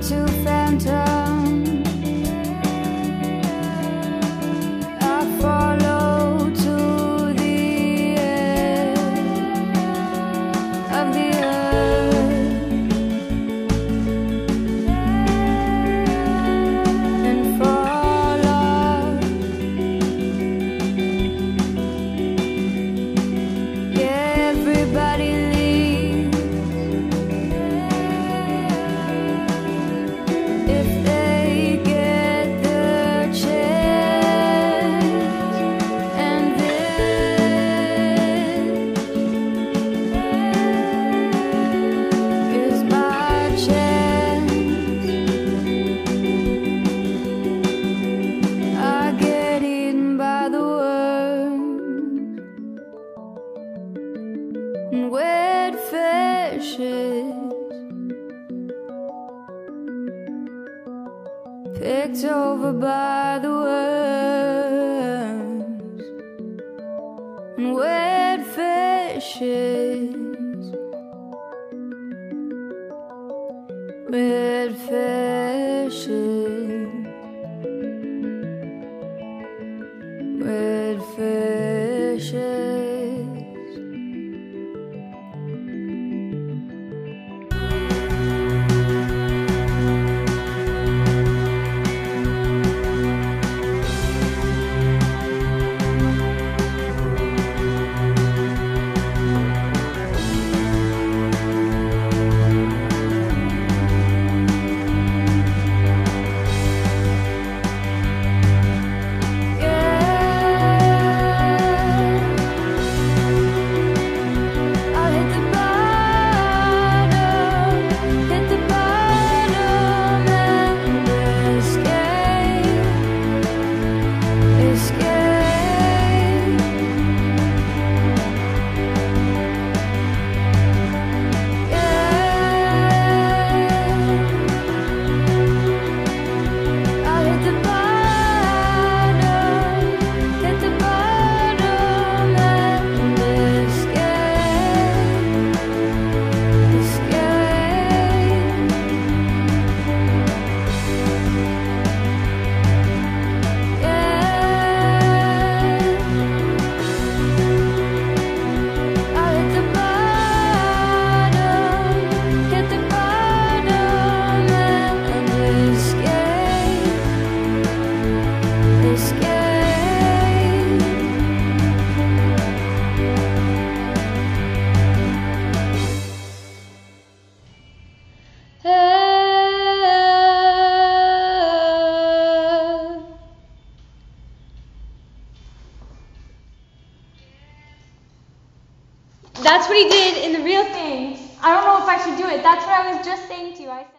to phantom. I follow to the edge of the earth and fall off. Yeah, everybody leaves if they get the chance, and this is my chance. I get eaten by the worms and wet fishes, picked over by the worms and wet fishes, wet fishes, wet fishes. That's what he did in the real thing. I don't know if I should do it. That's what I was just saying to you. I said